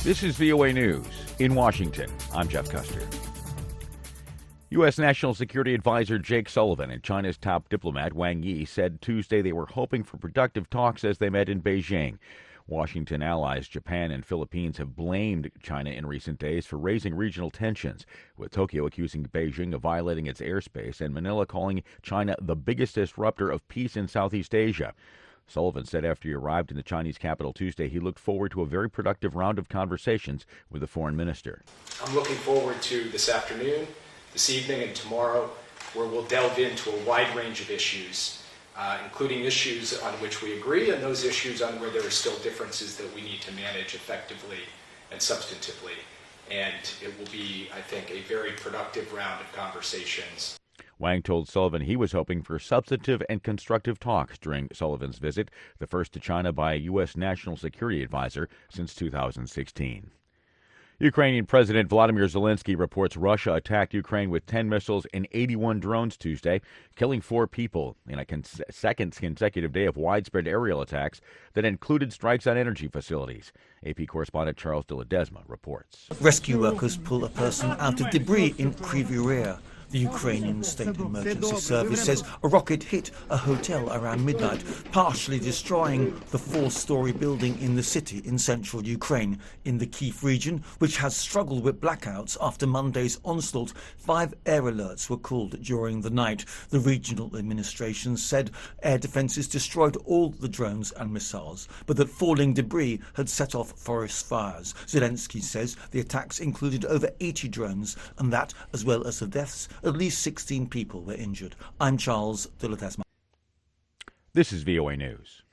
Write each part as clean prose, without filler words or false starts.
This is VOA News. In Washington, I'm Jeff Custer. U.S. National Security Advisor Jake Sullivan and China's top diplomat Wang Yi said Tuesday they were hoping for productive talks as they met in Beijing. Washington allies Japan and Philippines have blamed China in recent days for raising regional tensions, with Tokyo accusing Beijing of violating its airspace and Manila calling China the biggest disruptor of peace in Southeast Asia. Sullivan said after he arrived in the Chinese capital Tuesday he looked forward to a very productive round of conversations with the foreign minister. I'm looking forward to this afternoon, this evening, and tomorrow, where we'll delve into a wide range of issues, including issues on which we agree and those issues on where there are still differences that we need to manage effectively and substantively. And it will be, I think, a very productive round of conversations. Wang told Sullivan he was hoping for substantive and constructive talks during Sullivan's visit, the first to China by a U.S. National Security Advisor since 2016. Ukrainian President Vladimir Zelensky reports Russia attacked Ukraine with 10 missiles and 81 drones Tuesday, killing 4 people in a second consecutive day of widespread aerial attacks that included strikes on energy facilities. AP correspondent Charles de Ledesma reports. Rescue workers pull a person out of debris in Kryvyi Rih. The Ukrainian State Emergency Service says a rocket hit a hotel around midnight, partially destroying the 4-story building in the city in central Ukraine. In the Kyiv region, which has struggled with blackouts after Monday's onslaught, 5 air alerts were called during the night. The regional administration said air defences destroyed all the drones and missiles, but that falling debris had set off forest fires. Zelensky says the attacks included over 80 drones, and that, as well as the deaths, at least 16 people were injured. I'm Charles de Ledesma. This is VOA News.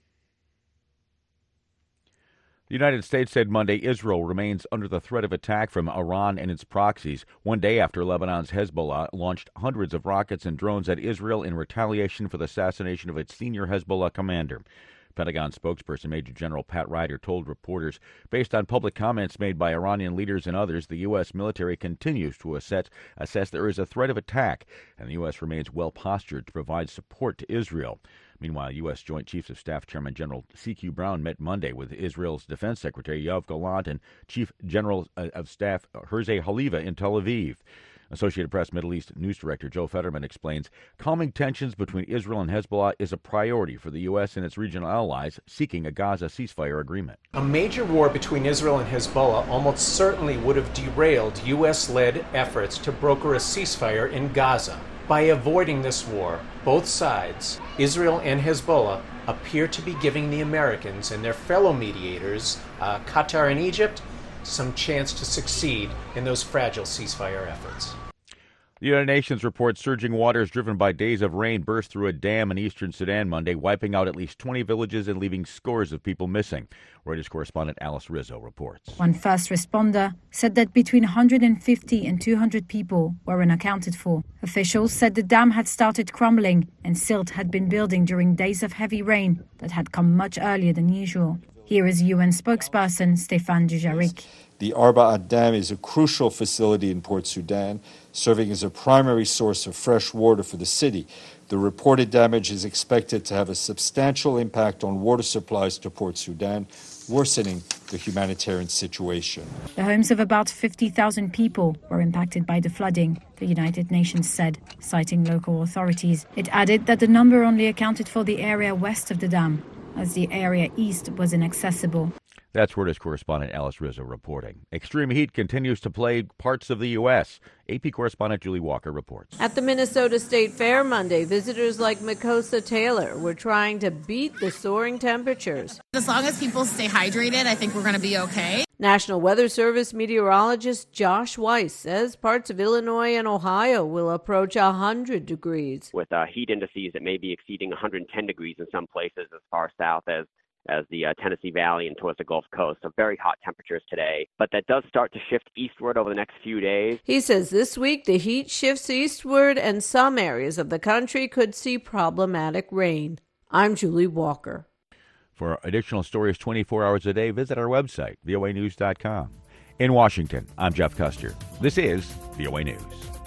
The United States said Monday Israel remains under the threat of attack from Iran and its proxies, one day after Lebanon's Hezbollah launched hundreds of rockets and drones at Israel in retaliation for the assassination of its senior Hezbollah commander. Pentagon spokesperson Major General Pat Ryder told reporters, based on public comments made by Iranian leaders and others, the U.S. military continues to assess there is a threat of attack, and the U.S. remains well-postured to provide support to Israel. Meanwhile, U.S. Joint Chiefs of Staff Chairman General C.Q. Brown met Monday with Israel's Defense Secretary Yoav Gallant and Chief General of Staff Herzi Halevi in Tel Aviv. Associated Press Middle East News Director Joe Fetterman explains calming tensions between Israel and Hezbollah is a priority for the U.S. and its regional allies seeking a Gaza ceasefire agreement. A major war between Israel and Hezbollah almost certainly would have derailed U.S.-led efforts to broker a ceasefire in Gaza. By avoiding this war, both sides, Israel and Hezbollah, appear to be giving the Americans and their fellow mediators, Qatar and Egypt, some chance to succeed in those fragile ceasefire efforts. The United Nations reports surging waters driven by days of rain burst through a dam in eastern Sudan Monday, wiping out at least 20 villages and leaving scores of people missing. Reuters correspondent Alice Rizzo reports. One first responder said that between 150 and 200 people were unaccounted for. Officials said the dam had started crumbling and silt had been building during days of heavy rain that had come much earlier than usual. Here is UN spokesperson Stéphane Dujarric. The Arba'at Dam is a crucial facility in Port Sudan, serving as a primary source of fresh water for the city. The reported damage is expected to have a substantial impact on water supplies to Port Sudan, worsening the humanitarian situation. The homes of about 50,000 people were impacted by the flooding, the United Nations said, citing local authorities. It added that the number only accounted for the area west of the dam, as the area east was inaccessible. That's Reuters correspondent Alice Rizzo reporting. Extreme heat continues to plague parts of the U.S. AP correspondent Julie Walker reports. At the Minnesota State Fair Monday, visitors like Makosa Taylor were trying to beat the soaring temperatures. As long as people stay hydrated, I think we're going to be okay. National Weather Service meteorologist Josh Weiss says parts of Illinois and Ohio will approach 100 degrees. With heat indices that may be exceeding 110 degrees in some places as far south as the Tennessee Valley and towards the Gulf Coast. So very hot temperatures today, but that does start to shift eastward over the next few days. He says this week the heat shifts eastward and some areas of the country could see problematic rain. I'm Julie Walker. For additional stories 24 hours a day, visit our website, voanews.com. In Washington, I'm Jeff Custer. This is VOA News.